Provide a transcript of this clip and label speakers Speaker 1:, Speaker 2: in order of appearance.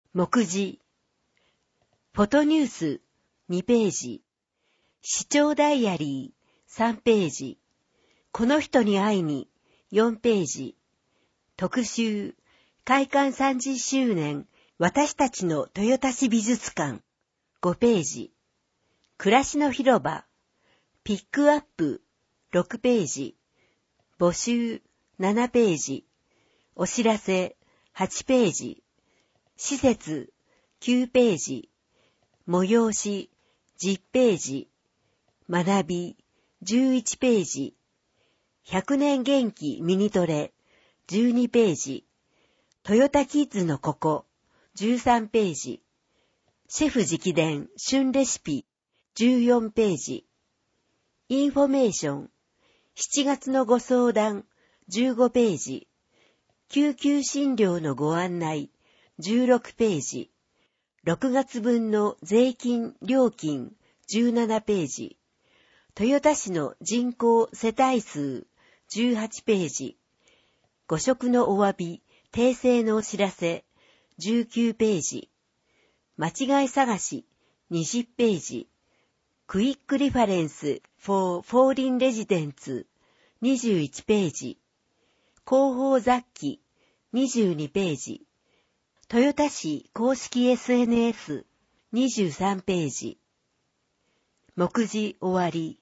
Speaker 1: 目次。フォトニュース2ページ。視聴ダイアリー3ページ。この人に会いに4ページ。特集。開館30周年私たちの豊田市美術館5ページ。暮らしの広場。ピックアップ6ページ。募集7ページ。お知らせ8ページ。施設9ページ。催し10ページ。学び11ページ。100年元気ミニトレ12ページ。トヨタキッズのここ13ページ。シェフ直伝旬レシピ14ページ。インフォメーション7月のご相談15ページ。救急診療のご案内16ページ。6月分の税金料金17ページ。豊田市の人口世帯数18ページ。誤植のお詫び訂正のお知らせ19ページ。間違い探し20ページ。クイックリファレンス for foreign residents 21ページ。広報雑記22ページ。豊田市公式 SNS 23ページ。目次終わり。